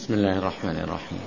بسم الله الرحمن الرحيم.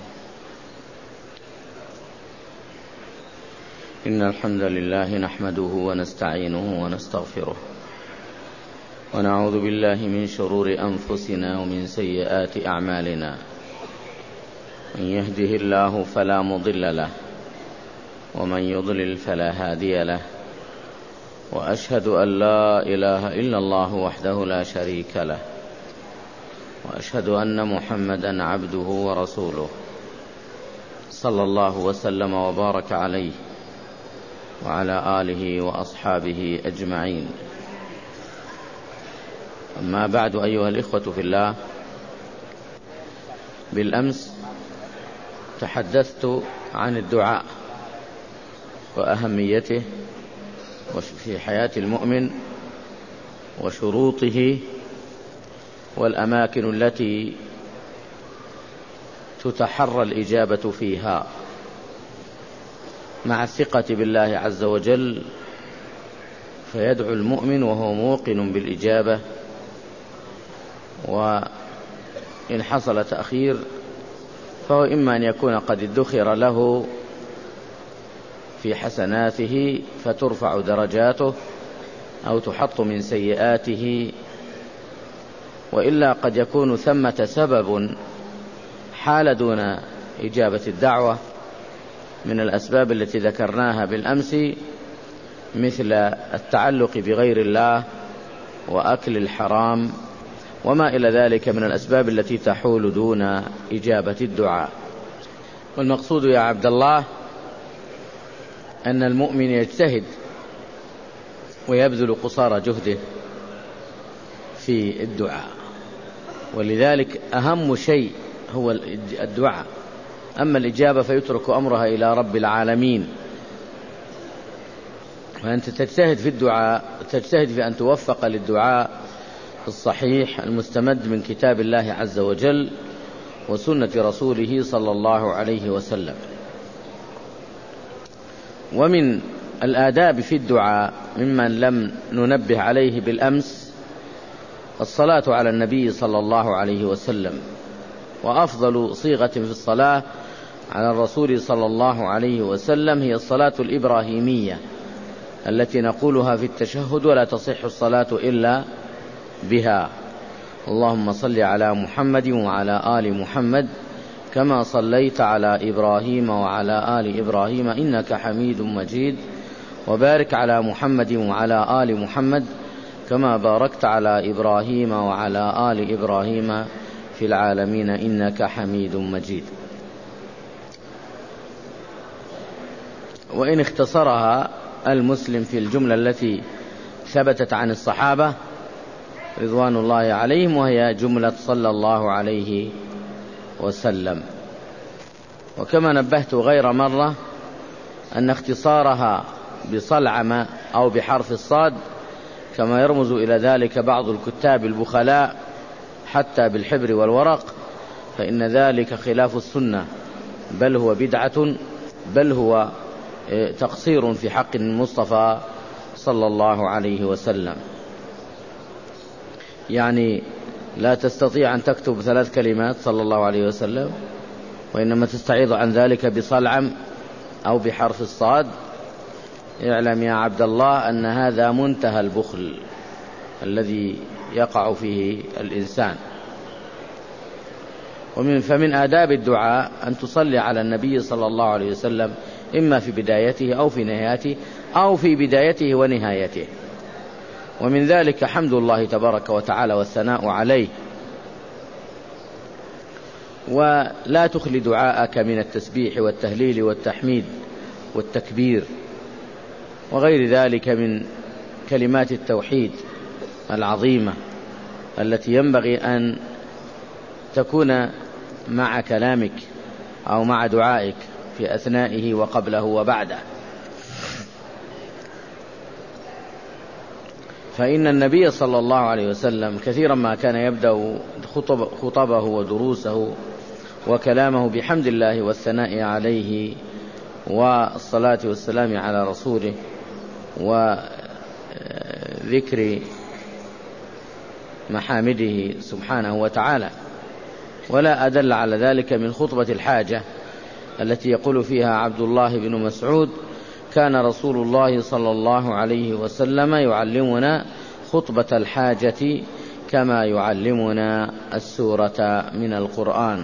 إن الحمد لله نحمده ونستعينه ونستغفره ونعوذ بالله من شرور أنفسنا ومن سيئات أعمالنا. من يهده الله فلا مضل له ومن يضلل فلا هادي له، وأشهد أن لا إله إلا الله وحده لا شريك له، وأشهد أن محمدا عبده ورسوله صلى الله وسلم وبارك عليه وعلى آله وأصحابه أجمعين. أما بعد، أيها الإخوة في الله، بالأمس تحدثت عن الدعاء وأهميته في حياة المؤمن وشروطه والأماكن التي تتحرى الإجابة فيها، مع الثقة بالله عز وجل. فيدعو المؤمن وهو موقن بالإجابة، وإن حصل تأخير فهو إما أن يكون قد ادخر له في حسناته فترفع درجاته، أو تحط من سيئاته، وإلا قد يكون ثمة سبب حال دون إجابة الدعوة من الأسباب التي ذكرناها بالأمس، مثل التعلق بغير الله وأكل الحرام وما إلى ذلك من الأسباب التي تحول دون إجابة الدعاء. والمقصود يا عبد الله أن المؤمن يجتهد ويبذل قصارى جهده في الدعاء، ولذلك أهم شيء هو الدعاء. أما الإجابة فيترك أمرها إلى رب العالمين. فأنت تجتهد في الدعاء، تجتهد في أن توفق للدعاء الصحيح المستمد من كتاب الله عز وجل وسنة رسوله صلى الله عليه وسلم. ومن الآداب في الدعاء ممن لم ننبه عليه بالأمس الصلاة على النبي صلى الله عليه وسلم. وأفضل صيغة في الصلاة على الرسول صلى الله عليه وسلم هي الصلاة الإبراهيمية التي نقولها في التشهد، ولا تصح الصلاة إلا بها. اللهم صل على محمد وعلى آل محمد كما صليت على إبراهيم وعلى آل إبراهيم إنك حميد مجيد، وبارك على محمد وعلى آل محمد كما باركت على إبراهيم وعلى آل إبراهيم في العالمين إنك حميد مجيد. وإن اختصرها المسلم في الجملة التي ثبتت عن الصحابة رضوان الله عليهم، وهي جملة صلى الله عليه وسلم. وكما نبهت غير مرة أن اختصارها بصلعم أو بحرف الصاد، كما يرمز إلى ذلك بعض الكتاب البخلاء حتى بالحبر والورق، فإن ذلك خلاف السنة، بل هو بدعة، بل هو تقصير في حق المصطفى صلى الله عليه وسلم. يعني لا تستطيع أن تكتب 3 كلمات صلى الله عليه وسلم، وإنما تستعيض عن ذلك بصلعم أو بحرف الصاد. اعلم يا عبد الله أن هذا منتهى البخل الذي يقع فيه الإنسان. فمن آداب الدعاء أن تصلي على النبي صلى الله عليه وسلم، إما في بدايته أو في نهايته أو في بدايته ونهايته. ومن ذلك حمد الله تبارك وتعالى والثناء عليه. ولا تخلي دعاءك من التسبيح والتهليل والتحميد والتكبير وغير ذلك من كلمات التوحيد العظيمة التي ينبغي أن تكون مع كلامك أو مع دعائك في أثنائه وقبله وبعده. فإن النبي صلى الله عليه وسلم كثيرا ما كان يبدأ خطبه ودروسه وكلامه بحمد الله والثناء عليه والصلاة والسلام على رسوله وذكر محامده سبحانه وتعالى. ولا أدل على ذلك من خطبة الحاجة التي يقول فيها عبد الله بن مسعود: كان رسول الله صلى الله عليه وسلم يعلمنا خطبة الحاجة كما يعلمنا السورة من القرآن.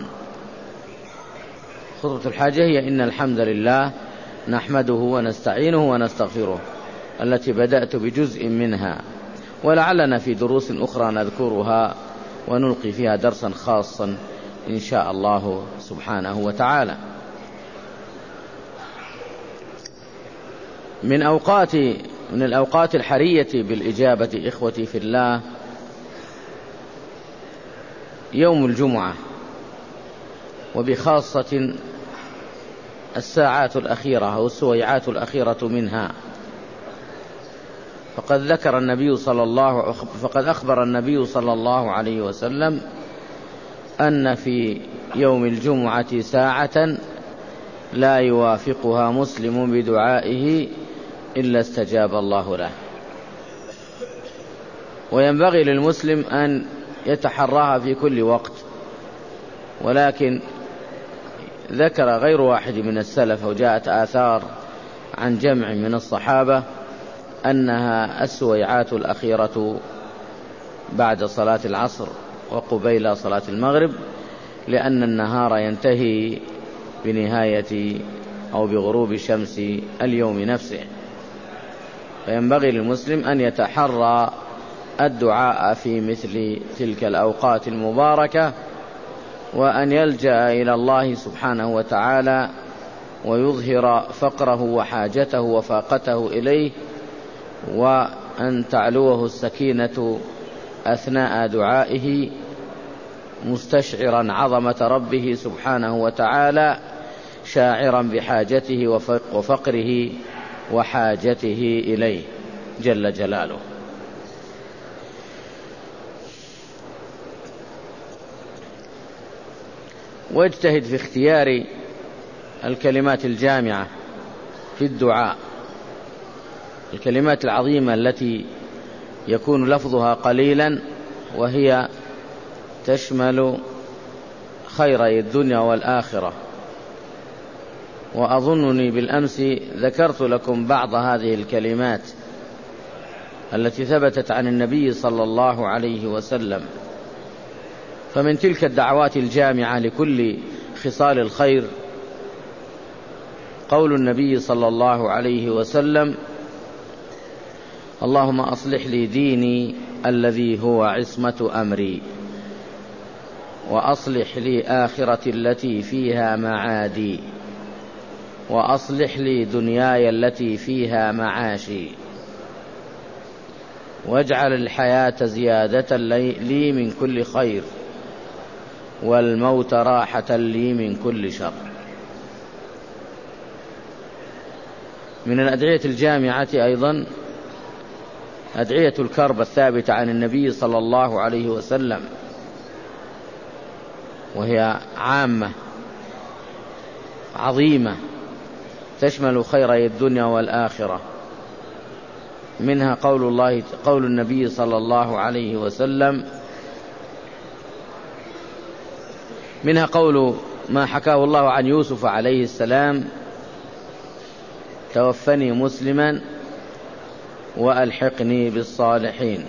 خطبة الحاجة هي: إن الحمد لله نحمده ونستعينه ونستغفره، التي بدأت بجزء منها، ولعلنا في دروس أخرى نذكرها ونلقي فيها درسا خاصا إن شاء الله سبحانه وتعالى. من الأوقات الحرية بالإجابة إخوتي في الله يوم الجمعة، وبخاصة الساعات الأخيرة أو السويعات الأخيرة منها. فقد أخبر النبي صلى الله عليه وسلم أن في يوم الجمعة ساعة لا يوافقها مسلم بدعائه إلا استجاب الله له، وينبغي للمسلم أن يتحراها في كل وقت. ولكن ذكر غير واحد من السلف، وجاءت آثار عن جمع من الصحابة، أنها السويعات الأخيرة بعد صلاة العصر وقبيل صلاة المغرب، لأن النهار ينتهي بنهاية أو بغروب شمس اليوم نفسه. فينبغي للمسلم أن يتحرى الدعاء في مثل تلك الأوقات المباركة، وأن يلجأ إلى الله سبحانه وتعالى ويظهر فقره وحاجته وفاقته إليه، وأن تعلوه السكينة أثناء دعائه، مستشعرا عظمة ربه سبحانه وتعالى، شاعرا بحاجته وفقره وحاجته إليه جل جلاله. واجتهد في اختيار الكلمات الجامعة في الدعاء، الكلمات العظيمة التي يكون لفظها قليلا وهي تشمل خيري الدنيا والآخرة. وأظنني بالأمس ذكرت لكم بعض هذه الكلمات التي ثبتت عن النبي صلى الله عليه وسلم. فمن تلك الدعوات الجامعة لكل خصال الخير قول النبي صلى الله عليه وسلم: اللهم أصلح لي ديني الذي هو عصمة أمري، وأصلح لي آخرتي التي فيها معادي، وأصلح لي دنياي التي فيها معاشي، واجعل الحياة زيادة لي من كل خير، والموت راحة لي من كل شر. من الأدعية الجامعة أيضا أدعية الكرب الثابتة عن النبي صلى الله عليه وسلم، وهي عامة عظيمة تشمل خيري الدنيا والآخرة. منها قول النبي صلى الله عليه وسلم، منها قول ما حكاه الله عن يوسف عليه السلام: توفني مسلما وألحقني بالصالحين.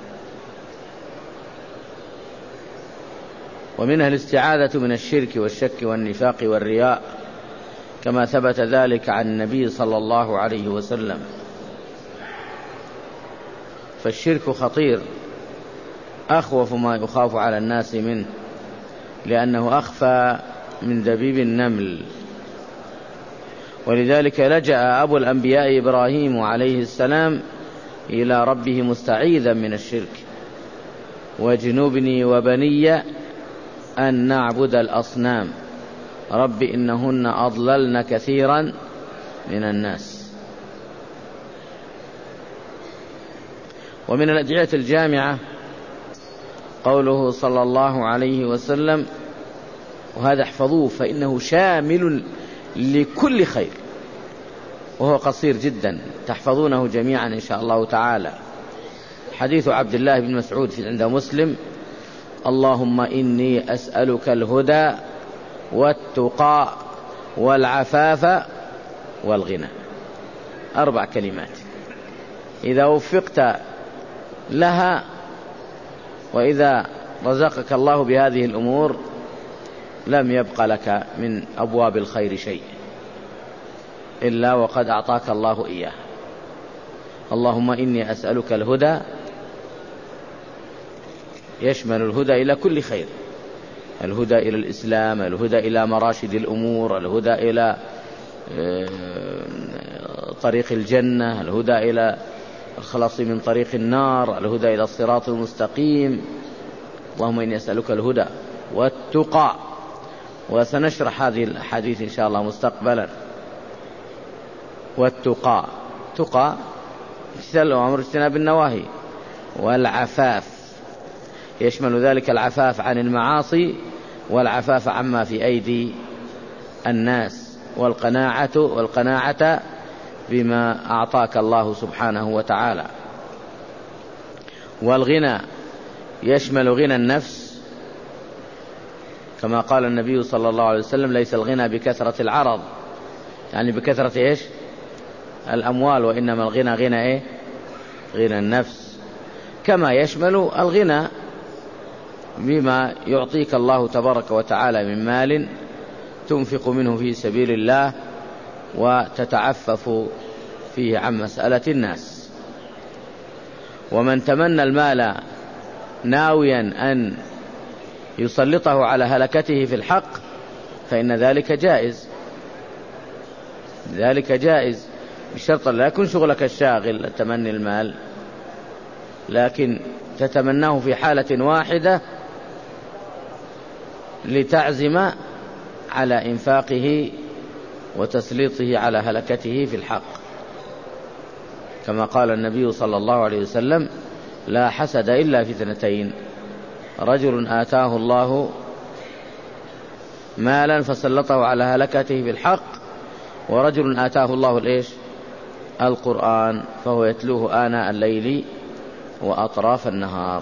ومنها الاستعاذة من الشرك والشك والنفاق والرياء، كما ثبت ذلك عن النبي صلى الله عليه وسلم. فالشرك خطير، أخوف ما يخاف على الناس منه، لأنه أخفى من دبيب النمل. ولذلك لجأ أبو الأنبياء إبراهيم عليه السلام إلى ربه مستعيذا من الشرك: واجنبني وبني أن نعبد الأصنام رب إنهن أضللن كثيرا من الناس. ومن الأدعية الجامعة قوله صلى الله عليه وسلم، وهذا احفظوه فإنه شامل لكل خير، وهو قصير جدا تحفظونه جميعا إن شاء الله تعالى. حديث عبد الله بن مسعود عند مسلم: اللهم إني أسألك الهدى والتقى والعفاف والغنى. 4 كلمات إذا وفقت لها وإذا رزقك الله بهذه الأمور لم يبق لك من أبواب الخير شيء إلا وقد أعطاك الله إياه. اللهم إني أسألك الهدى يشمل الهدى إلى كل خير، الهدى إلى الإسلام، الهدى إلى مراشد الأمور، الهدى إلى طريق الجنة، الهدى إلى الخلاص من طريق النار، الهدى إلى الصراط المستقيم. اللهم إني أسألك الهدى والتقى، وسنشرح هذه الحديث إن شاء الله مستقبلا. والتقى، تقى امتثال الأوامر واجتناب النواهي. والعفاف يشمل ذلك العفاف عن المعاصي والعفاف عما في أيدي الناس، والقناعة بما أعطاك الله سبحانه وتعالى. والغنى يشمل غنى النفس، كما قال النبي صلى الله عليه وسلم: ليس الغنى بكثرة العرض، يعني بكثرة إيش؟ الأموال، وإنما الغنى غنى إيه؟ غنى النفس. كما يشمل الغنى بما يعطيك الله تبارك وتعالى من مال تنفق منه في سبيل الله وتتعفف فيه عن مسألة الناس. ومن تمنى المال ناويا أن يسلطه على هلكته في الحق فإن ذلك جائز، ذلك جائز بشرط لا يكون شغلك الشاغل تمني المال، لكن تتمناه في حالة واحدة لتعزم على إنفاقه وتسليطه على هلكته في الحق، كما قال النبي صلى الله عليه وسلم: لا حسد إلا في 2: رجل آتاه الله مالا فسلطه على هلكته في الحق، ورجل آتاه الله الإيش؟ القرآن فهو يتلوه آناء الليل وأطراف النهار.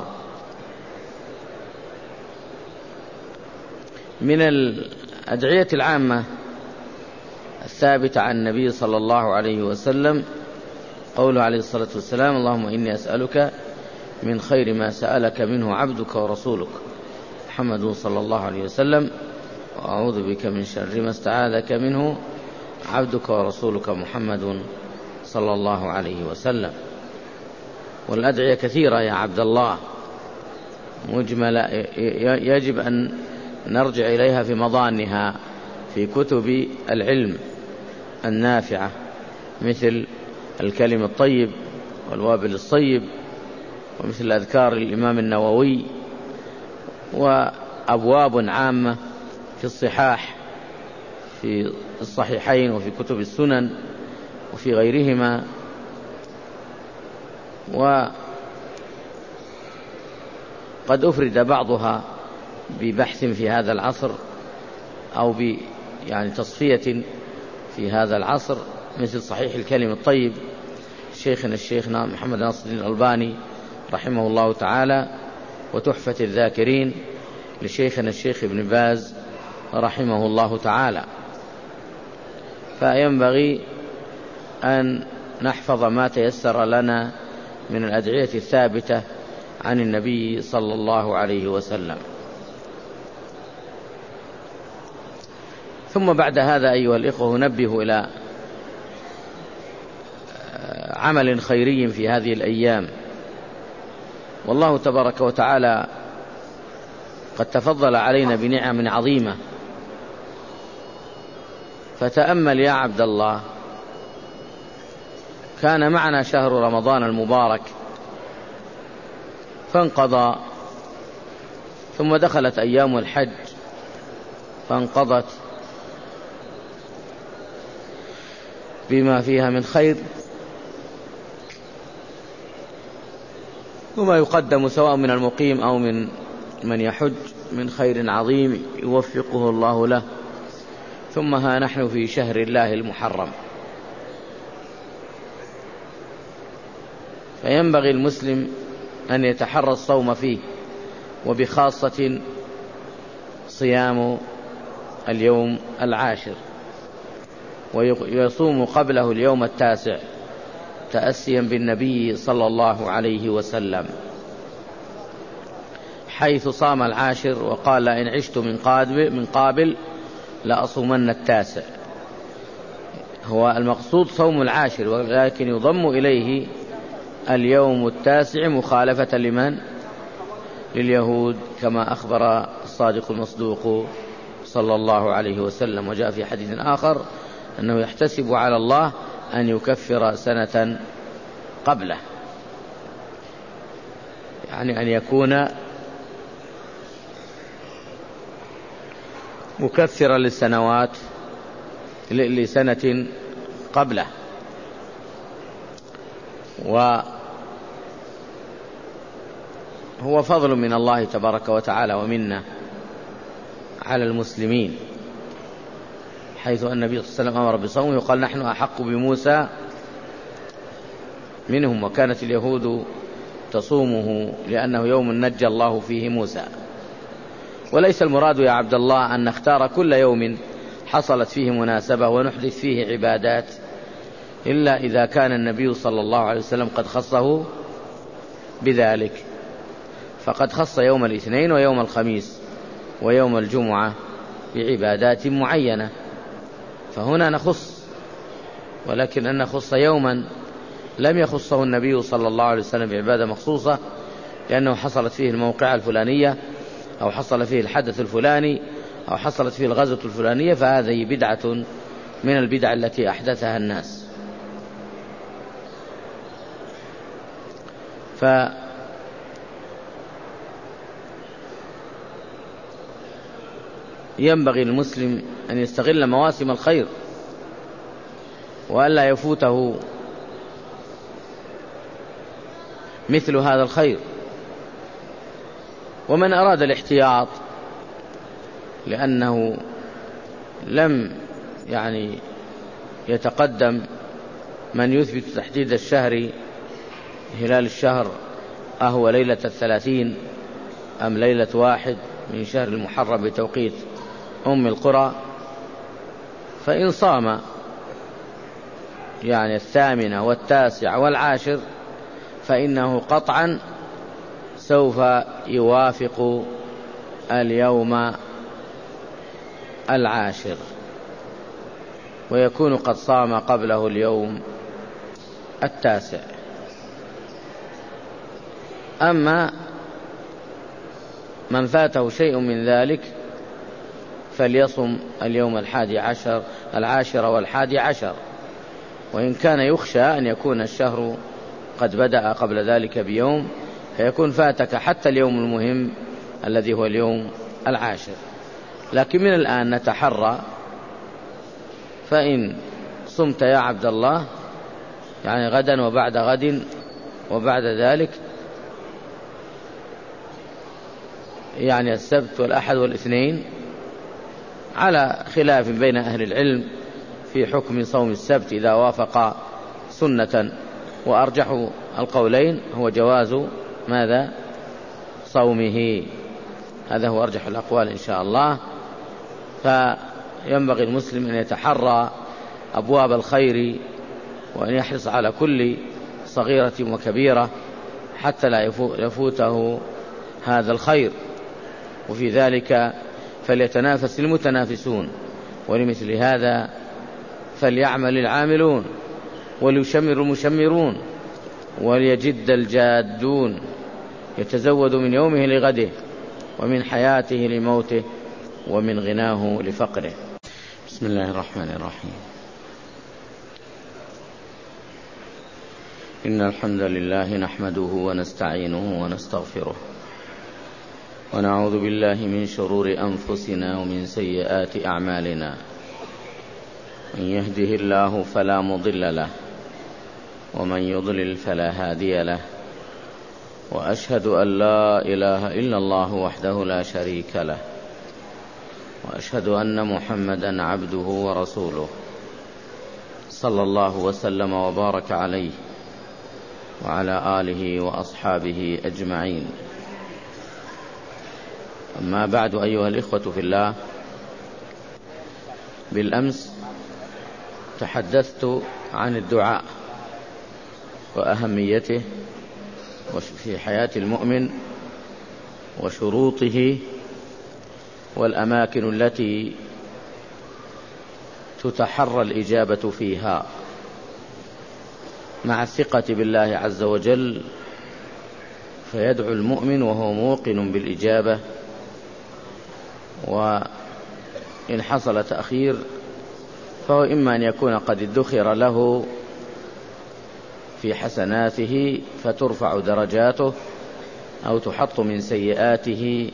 من الأدعية العامة الثابتة عن النبي صلى الله عليه وسلم قوله عليه الصلاة والسلام: اللهم إني أسألك من خير ما سألك منه عبدك ورسولك محمد صلى الله عليه وسلم، وأعوذ بك من شر ما استعاذك منه عبدك ورسولك محمد صلى الله عليه وسلم. والأدعية كثيرة يا عبد الله مجملة، يجب أن نرجع إليها في مضانها في كتب العلم النافعة، مثل الكلم الطيب والوابل الصيب، ومثل أذكار الإمام النووي، وأبواب عامة في الصحاح في الصحيحين وفي كتب السنن وفي غيرهما. وقد أفرد بعضها ببحث في هذا العصر أو يعني تصفية في هذا العصر، مثل صحيح الكلم الطيب شيخنا الشيخ محمد ناصر الدين الألباني رحمه الله تعالى، وتحفة الذاكرين لشيخنا الشيخ ابن باز رحمه الله تعالى. فينبغي أن نحفظ ما تيسر لنا من الأدعية الثابتة عن النبي صلى الله عليه وسلم. ثم بعد هذا أيها الإخوة ننبه إلى عمل خيري في هذه الأيام. والله تبارك وتعالى قد تفضل علينا بنعم عظيمة، فتأمل يا عبد الله، كان معنا شهر رمضان المبارك فانقضى، ثم دخلت أيام الحج فانقضت بما فيها من خير، وما يقدم سواء من المقيم أو من يحج من خير عظيم يوفقه الله له. ثم ها نحن في شهر الله المحرم، فينبغي المسلم أن يتحرى الصوم فيه وبخاصة صيام اليوم العاشر، ويصوم قبله اليوم التاسع تأسيا بالنبي صلى الله عليه وسلم، حيث صام العاشر وقال: إن عشت من قابل لأصومن التاسع. هو المقصود صوم العاشر، ولكن يضم إليه اليوم التاسع مخالفة لمن؟ لليهود، كما أخبر الصادق المصدوق صلى الله عليه وسلم. وجاء في حديث آخر أنه يحتسب على الله أن يكفر سنة قبله، يعني أن يكون مكفرا لسنة قبله. وهو فضل من الله تبارك وتعالى ومنه على المسلمين، حيث أن النبي صلى الله عليه وسلم أمر بصومه وقال: نحن أحق بموسى منهم، وكانت اليهود تصومه لأنه يوم نجى الله فيه موسى. وليس المراد يا عبد الله أن نختار كل يوم حصلت فيه مناسبة ونحدث فيه عبادات، إلا إذا كان النبي صلى الله عليه وسلم قد خصه بذلك، فقد خص يوم الاثنين ويوم الخميس ويوم الجمعة بعبادات معينة، فهنا نخص. ولكن أن نخص يوما لم يخصه النبي صلى الله عليه وسلم بعبادة مخصوصة لأنه حصلت فيه الموقعة الفلانية، أو حصل فيه الحدث الفلاني، أو حصلت فيه الغزوة الفلانية، فهذه بدعة من البدع التي أحدثها الناس. فينبغي المسلم أن يستغل مواسم الخير وألا يفوته مثل هذا الخير. ومن أراد الاحتياط لأنه لم يتقدم من يثبت تحديد الشهر هلال الشهر أهو ليلة 30 أم ليلة 1 من شهر المحرم بتوقيت أم القرى، فإن صام 8 والتاسع والعاشر فإنه قطعا سوف يوافق اليوم العاشر، ويكون قد صام قبله اليوم التاسع. أما من فاته شيء من ذلك فليصم اليوم العاشر والحادي عشر، وإن كان يخشى أن يكون الشهر قد بدأ قبل ذلك بيوم فيكون فاتك حتى اليوم المهم الذي هو اليوم العاشر. لكن من الآن نتحرى، فإن صمت يا عبد الله غدا وبعد غد وبعد ذلك السبت والأحد والاثنين، على خلاف بين أهل العلم في حكم صوم السبت إذا وافق سنة، وأرجح القولين هو جواز ماذا؟ صومه. هذا هو أرجح الأقوال إن شاء الله. فينبغي المسلم أن يتحرى أبواب الخير وأن يحرص على كل صغيرة وكبيرة حتى لا يفوته هذا الخير. وفي ذلك فليتنافس المتنافسون، ولمثل هذا فليعمل العاملون، وليشمر المشمرون، وليجد الجادون، يتزود من يومه لغده، ومن حياته لموته، ومن غناه لفقره. بسم الله الرحمن الرحيم. إن الحمد لله نحمده ونستعينه ونستغفره، ونعوذ بالله من شرور أنفسنا ومن سيئات أعمالنا. من يهده الله فلا مضل له، ومن يضلل فلا هادي له، وأشهد أن لا إله إلا الله وحده لا شريك له، وأشهد أن محمدا عبده ورسوله، صلى الله وسلم وبارك عليه وعلى آله وأصحابه أجمعين. أما بعد، أيها الإخوة في الله، بالأمس تحدثت عن الدعاء وأهميته في حياة المؤمن وشروطه والأماكن التي تتحرى الإجابة فيها، مع الثقة بالله عز وجل، فيدعو المؤمن وهو موقن بالإجابة، وإن حصل تأخير فهو إما أن يكون قد ادخر له في حسناته فترفع درجاته أو تحط من سيئاته،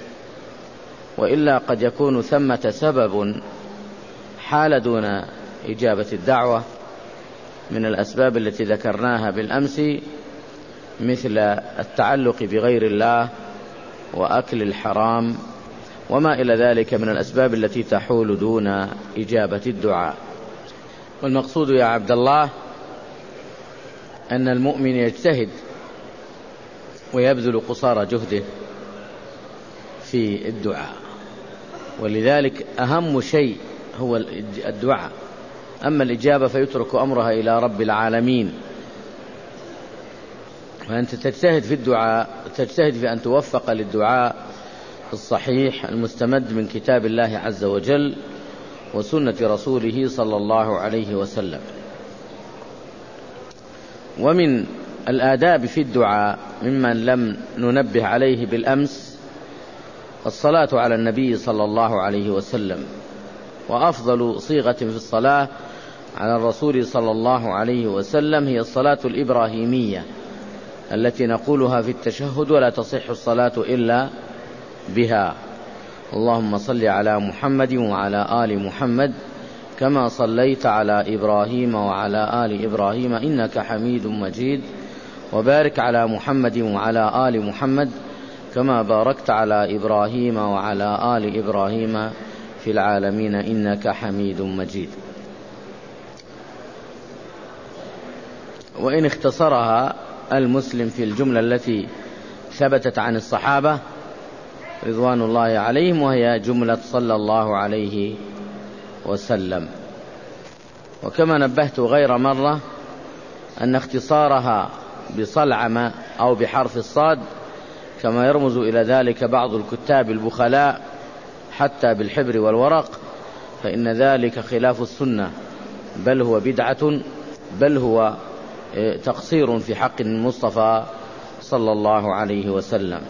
وإلا قد يكون ثمة سبب حال دون إجابة الدعوة من الأسباب التي ذكرناها بالأمس، مثل التعلق بغير الله وأكل الحرام وما إلى ذلك من الأسباب التي تحول دون إجابة الدعاء. والمقصود يا عبد الله أن المؤمن يجتهد ويبذل قصارى جهده في الدعاء، ولذلك أهم شيء هو الدعاء، أما الإجابة فيترك أمرها إلى رب العالمين. فأنت تجتهد في الدعاء، تجتهد في أن توفق للدعاء الصحيح المستمد من كتاب الله عز وجل وسنة رسوله صلى الله عليه وسلم. ومن الآداب في الدعاء ممن لم ننبه عليه بالأمس الصلاة على النبي صلى الله عليه وسلم، وأفضل صيغة في الصلاة على الرسول صلى الله عليه وسلم هي الصلاة الإبراهيمية التي نقولها في التشهد، ولا تصح الصلاة إلا بها. اللهم صل على محمد وعلى آل محمد كما صليت على إبراهيم وعلى آل إبراهيم إنك حميد مجيد، وبارك على محمد وعلى آل محمد كما باركت على إبراهيم وعلى آل إبراهيم في العالمين إنك حميد مجيد. وإن اختصرها المسلم في الجملة التي ثبتت عن الصحابة رضوان الله عليهم، وهي جملة صلى الله عليه وسلم. وكما نبهت غير مرة أن اختصارها بصلعم أو بحرف الصاد كما يرمز إلى ذلك بعض الكتاب البخلاء حتى بالحبر والورق، فإن ذلك خلاف السنة، بل هو بدعة، بل هو تقصير في حق المصطفى صلى الله عليه وسلم.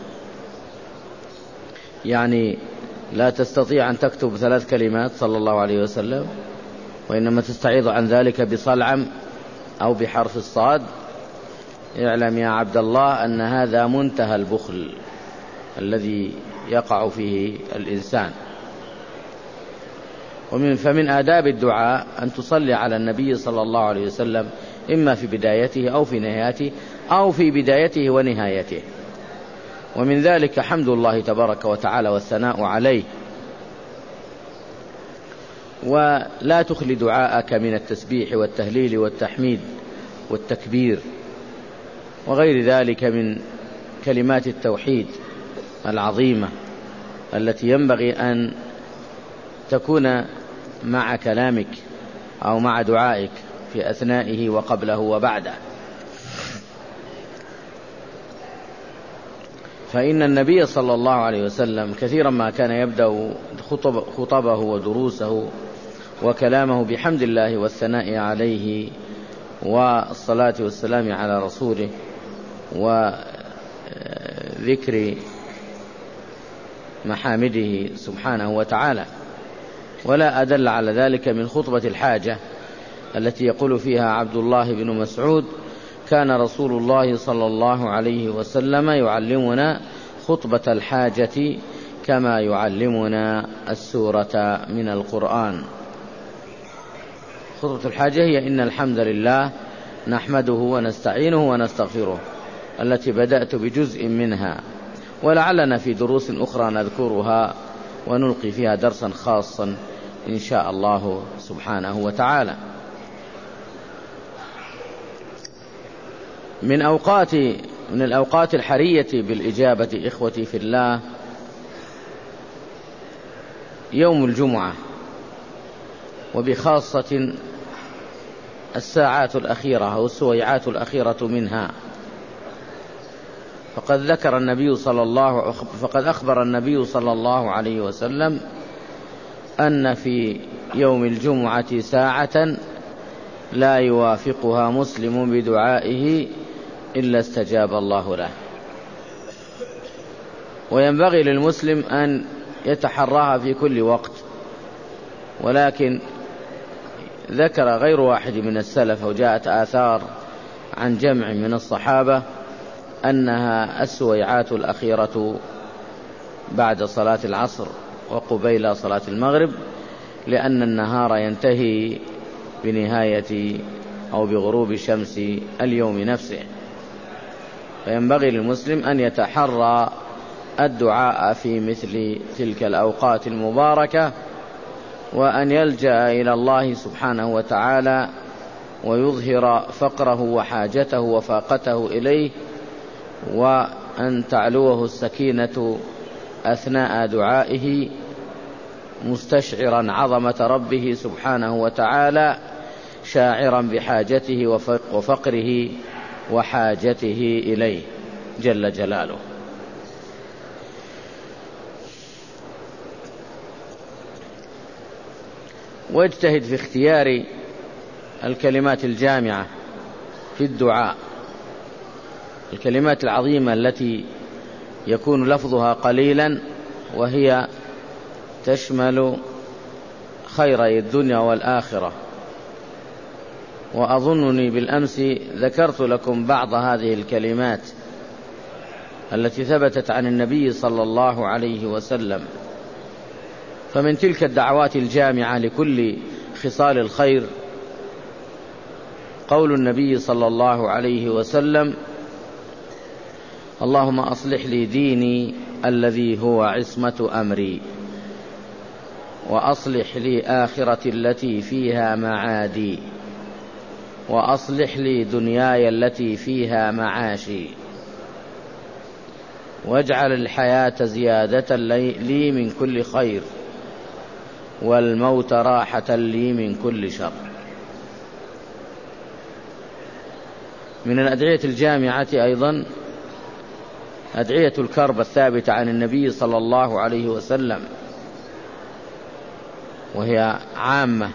يعني لا تستطيع أن تكتب 3 كلمات صلى الله عليه وسلم، وإنما تستعيض عن ذلك بصلعم أو بحرف الصاد. اعلم يا عبد الله أن هذا منتهى البخل الذي يقع فيه الإنسان. فمن آداب الدعاء أن تصلي على النبي صلى الله عليه وسلم، إما في بدايته أو في نهايته أو في بدايته ونهايته. ومن ذلك حمد الله تبارك وتعالى والثناء عليه، ولا تخلي دعاءك من التسبيح والتهليل والتحميد والتكبير وغير ذلك من كلمات التوحيد العظيمة التي ينبغي أن تكون مع كلامك أو مع دعائك في أثنائه وقبله وبعده. فإن النبي صلى الله عليه وسلم كثيرا ما كان يبدأ خطبه ودروسه وكلامه بحمد الله والثناء عليه والصلاة والسلام على رسوله وذكر محامده سبحانه وتعالى. ولا أدل على ذلك من خطبة الحاجة التي يقول فيها عبد الله بن مسعود: كان رسول الله صلى الله عليه وسلم يعلمنا خطبة الحاجة كما يعلمنا السورة من القرآن. خطبة الحاجة هي إن الحمد لله نحمده ونستعينه ونستغفره، التي بدأت بجزء منها، ولعلنا في دروس أخرى نذكرها ونلقي فيها درسا خاصا إن شاء الله سبحانه وتعالى. من الأوقات الحرية بالإجابة إخوتي في الله يوم الجمعة، وبخاصة الساعات الأخيرة أو السويعات الأخيرة منها. فقد أخبر النبي صلى الله عليه وسلم أن في يوم الجمعة ساعة لا يوافقها مسلم بدعائه إلا استجاب الله له. وينبغي للمسلم أن يتحراها في كل وقت، ولكن ذكر غير واحد من السلف وجاءت آثار عن جمع من الصحابة أنها السويعات الأخيرة بعد صلاة العصر وقبيل صلاة المغرب، لأن النهار ينتهي بنهاية أو بغروب شمس اليوم نفسه. فينبغي للمسلم أن يتحرى الدعاء في مثل تلك الأوقات المباركة، وأن يلجأ إلى الله سبحانه وتعالى ويظهر فقره وحاجته وفاقته إليه، وأن تعلوه السكينة أثناء دعائه، مستشعرا عظمة ربه سبحانه وتعالى، شاعرا بحاجته وفقره وحاجته إليه جل جلاله. واجتهد في اختيار الكلمات الجامعة في الدعاء، الكلمات العظيمة التي يكون لفظها قليلا وهي تشمل خيري الدنيا والآخرة. وأظنني بالأمس ذكرت لكم بعض هذه الكلمات التي ثبتت عن النبي صلى الله عليه وسلم. فمن تلك الدعوات الجامعة لكل خصال الخير قول النبي صلى الله عليه وسلم: اللهم أصلح لي ديني الذي هو عصمة أمري، وأصلح لي آخرتي التي فيها معادي، وأصلح لي دنياي التي فيها معاشي، واجعل الحياة زيادة لي من كل خير، والموت راحة لي من كل شر. من الأدعية الجامعة أيضا أدعية الكرب الثابتة عن النبي صلى الله عليه وسلم، وهي عامة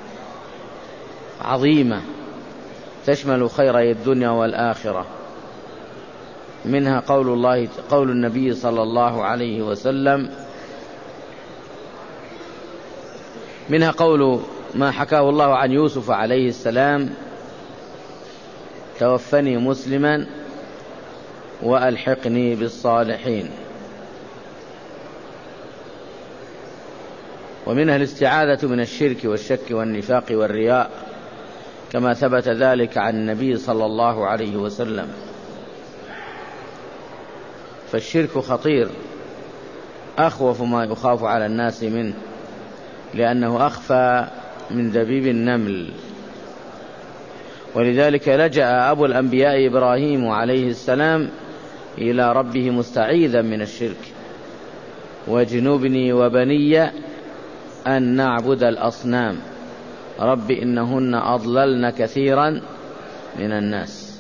عظيمة تشمل خيري الدنيا والآخرة. منها قول النبي صلى الله عليه وسلم، منها قول ما حكاه الله عن يوسف عليه السلام: توفني مسلما وألحقني بالصالحين. ومنها الاستعاذة من الشرك والشك والنفاق والرياء، كما ثبت ذلك عن النبي صلى الله عليه وسلم. فالشرك خطير، أخوف ما يخاف على الناس منه، لأنه أخفى من دبيب النمل. ولذلك لجأ أبو الأنبياء إبراهيم عليه السلام إلى ربه مستعيذا من الشرك: واجنبني وبني أن نعبد الأصنام رب إنهن أضللن كثيرا من الناس.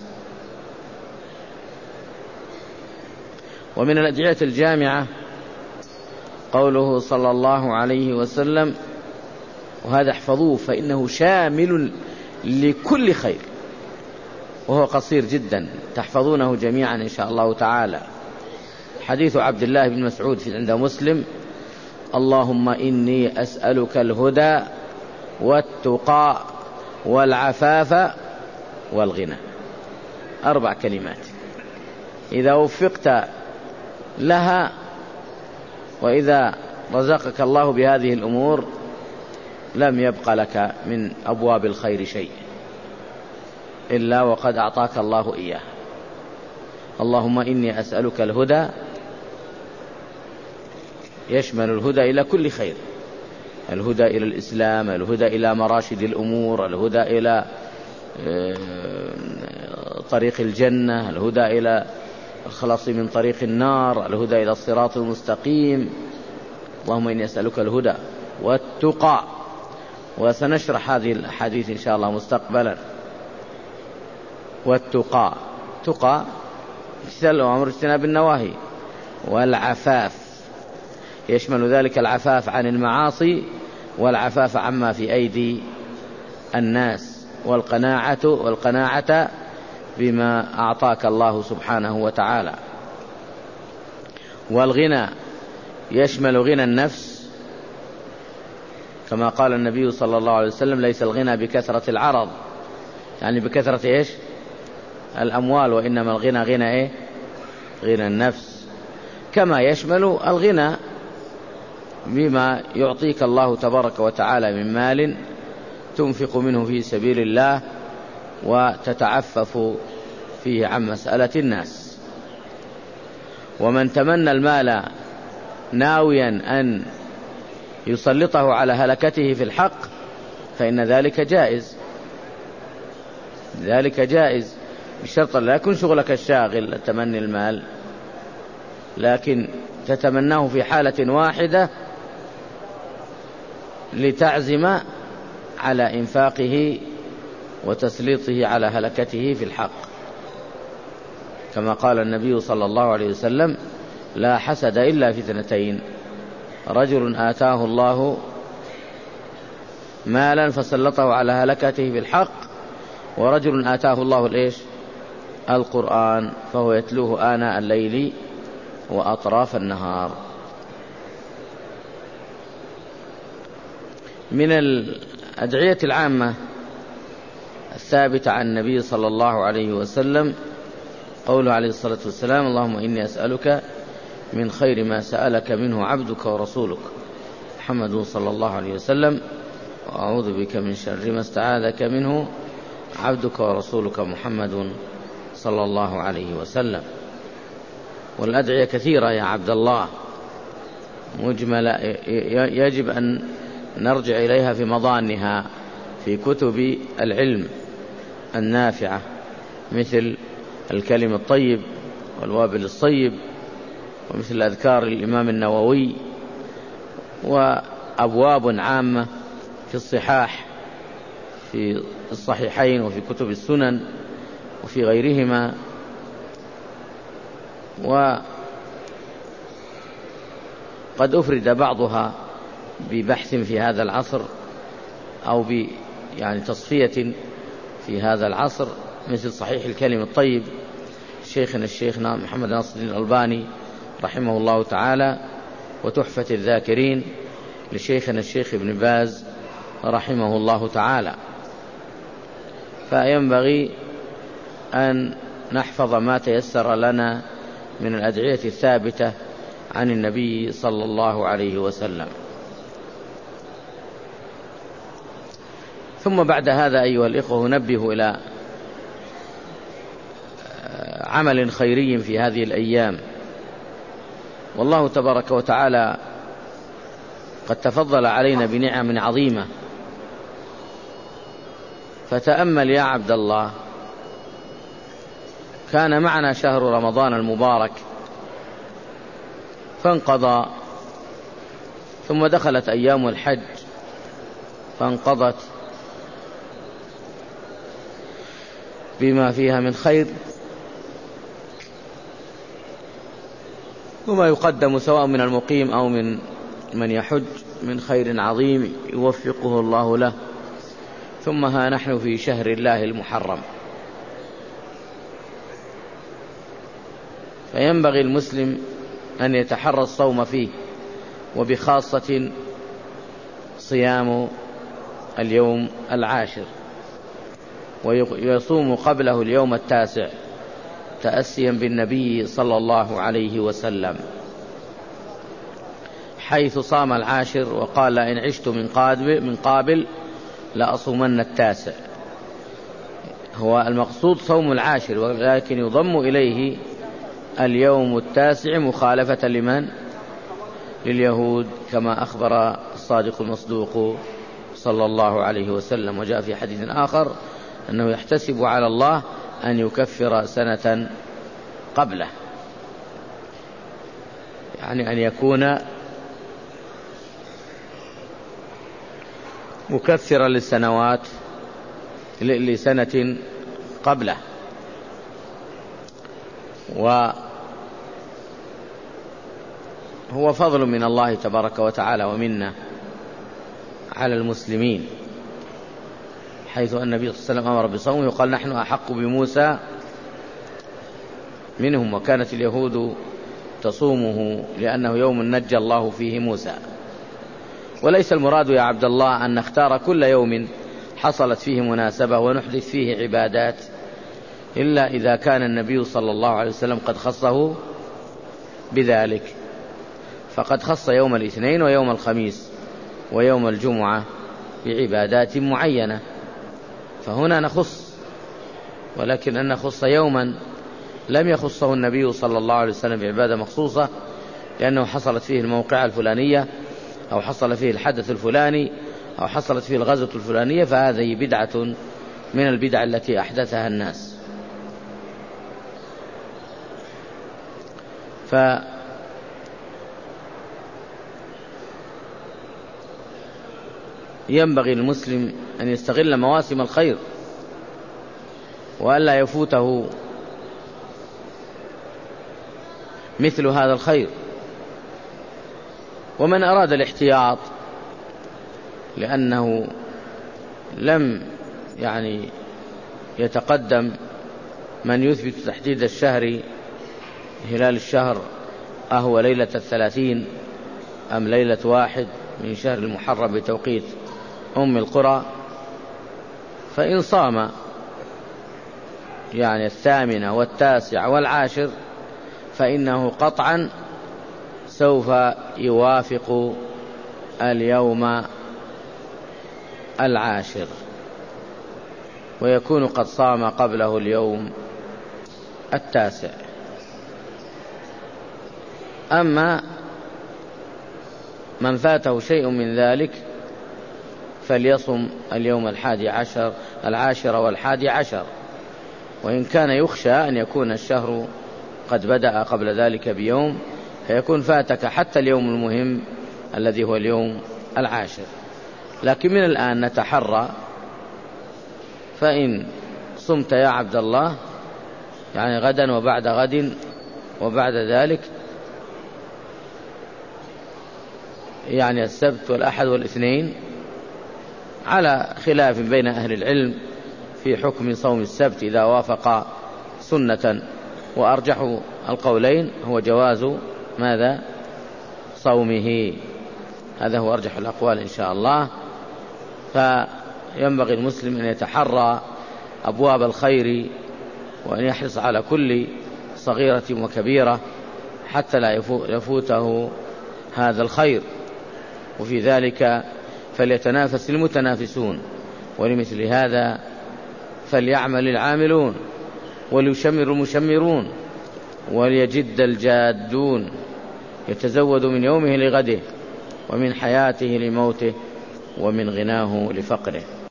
ومن الأدعية الجامعة قوله صلى الله عليه وسلم، وهذا احفظوه فإنه شامل لكل خير، وهو قصير جدا تحفظونه جميعا إن شاء الله تعالى. حديث عبد الله بن مسعود عند مسلم: اللهم إني أسألك الهدى والتقى والعفاف والغنى. 4 كلمات إذا وفقت لها وإذا رزقك الله بهذه الأمور لم يبق لك من أبواب الخير شيء إلا وقد أعطاك الله إياه. اللهم إني أسألك الهدى، يشمل الهدى إلى كل خير، الهدى إلى الإسلام، الهدى إلى مراشد الأمور، الهدى إلى طريق الجنة، الهدى إلى الخلاص من طريق النار، الهدى إلى الصراط المستقيم. اللهم إني أسألك الهدى والتقى. وسنشرح هذه الحديث إن شاء الله مستقبلا. والتقى، تقى امتثال الأوامر واجتناب النواهي. والعفاف يشمل ذلك العفاف عن المعاصي والعفاف عما في أيدي الناس، والقناعة بما أعطاك الله سبحانه وتعالى. والغنى يشمل غنى النفس، كما قال النبي صلى الله عليه وسلم: ليس الغنى بكثرة العرض، يعني بكثرة إيش؟ الأموال، وإنما الغنى غنى إيه؟ غنى النفس. كما يشمل الغنى بما يعطيك الله تبارك وتعالى من مال تنفق منه في سبيل الله وتتعفف فيه عن مسألة الناس. ومن تمنى المال ناويا أن يسلطه على هلكته في الحق فإن ذلك جائز، ذلك جائز بشرط لا يكون شغلك الشاغل تمني المال، لكن تتمناه في حالة واحدة لتعزم على إنفاقه وتسليطه على هلكته في الحق، كما قال النبي صلى الله عليه وسلم: لا حسد إلا في اثنتين: رجل آتاه الله مالا فسلطه على هلكته في الحق، ورجل آتاه الله الإيش؟ القرآن فهو يتلوه آناء الليل وأطراف النهار. من الأدعية العامة الثابتة عن النبي صلى الله عليه وسلم قوله عليه الصلاة والسلام: اللهم إني أسألك من خير ما سألك منه عبدك ورسولك محمد صلى الله عليه وسلم، وأعوذ بك من شر ما استعاذك منه عبدك ورسولك محمد صلى الله عليه وسلم. والأدعية كثيرة يا عبد الله مجملة، يجب أن نرجع إليها في مضانها في كتب العلم النافعة، مثل الكلم الطيب والوابل الصيب، ومثل أذكار الإمام النووي، وأبواب عامة في الصحاح في الصحيحين وفي كتب السنن وفي غيرهما. وقد أفرد بعضها ببحث في هذا العصر أو يعني تصفية في هذا العصر، مثل صحيح الكلم الطيب شيخنا الشيخ محمد ناصر الدين الألباني رحمه الله تعالى، وتحفة الذاكرين لشيخنا الشيخ ابن باز رحمه الله تعالى. فينبغي أن نحفظ ما تيسر لنا من الأدعية الثابتة عن النبي صلى الله عليه وسلم. ثم بعد هذا أيها الإخوة ننبه إلى عمل خيري في هذه الأيام. والله تبارك وتعالى قد تفضل علينا بنعم عظيمة، فتأمل يا عبد الله، كان معنا شهر رمضان المبارك فانقضى، ثم دخلت أيام الحج فانقضت بما فيها من خير، وما يقدم سواء من المقيم أو من يحج من خير عظيم يوفقه الله له. ثم ها نحن في شهر الله المحرم، فينبغي المسلم أن يتحرى الصوم فيه، وبخاصة صيام اليوم العاشر، ويصوم قبله اليوم التاسع تأسيا بالنبي صلى الله عليه وسلم، حيث صام العاشر وقال: لئن عشت من قابل لأصومن التاسع. هو المقصود صوم العاشر، ولكن يضم إليه اليوم التاسع مخالفة لمن؟ لليهود، كما أخبر الصادق المصدوق صلى الله عليه وسلم. وجاء في حديث آخر أنه يحتسب على الله أن يكفر سنة قبله، يعني أن يكون مكثرا للسنوات لسنة قبله. وهو فضل من الله تبارك وتعالى ومنه على المسلمين، حيث أن النبي صلى الله عليه وسلم أمر بصومه وقال نحن أحق بموسى منهم، وكانت اليهود تصومه لأنه يوم نجى الله فيه موسى. وليس المراد يا عبد الله أن نختار كل يوم حصلت فيه مناسبة ونحدث فيه عبادات، إلا إذا كان النبي صلى الله عليه وسلم قد خصه بذلك، فقد خص يوم الاثنين ويوم الخميس ويوم الجمعة بعبادات معينة، فهنا نخص. ولكن أن نخص يوما لم يخصه النبي صلى الله عليه وسلم بعبادة مخصوصة لأنه حصلت فيه الموقعة الفلانية أو حصل فيه الحدث الفلاني أو حصلت فيه الغزوة الفلانية، فهذه بدعة من البدع التي أحدثها الناس. فينبغي للمسلم أن يستغل مواسم الخير وألا يفوته مثل هذا الخير. ومن أراد الاحتياط لأنه لم يتقدم من يثبت تحديد الشهر هلال الشهر أهو ليلة 30 أم ليلة 1 من شهر المحرم بتوقيت أم القرى، فإن صام 8 و9 و10 فإنه قطعا سوف يوافق اليوم 10 ويكون قد صام قبله اليوم 9. أما من فاته شيء من ذلك فليصم اليوم 11 و11، وإن كان يخشى أن يكون الشهر قد بدأ قبل ذلك بيوم فيكون فاتك حتى اليوم المهم الذي هو اليوم 10. لكن من الآن نتحرى، فإن صمت يا عبد الله غدا وبعد غد وبعد ذلك السبت والأحد والاثنين، على خلاف بين أهل العلم في حكم صوم السبت إذا وافق سنة، وأرجح القولين هو جواز ماذا؟ صومه. هذا هو أرجح الأقوال إن شاء الله. فينبغي المسلم أن يتحرى أبواب الخير وأن يحرص على كل صغيرة وكبيرة حتى لا يفوته هذا الخير. وفي ذلك فليتنافس المتنافسون، ولمثل هذا فليعمل العاملون، وليشمر المشمرون، وليجد الجادون. يتزود من يومه لغده، ومن حياته لموته، ومن غناه لفقره.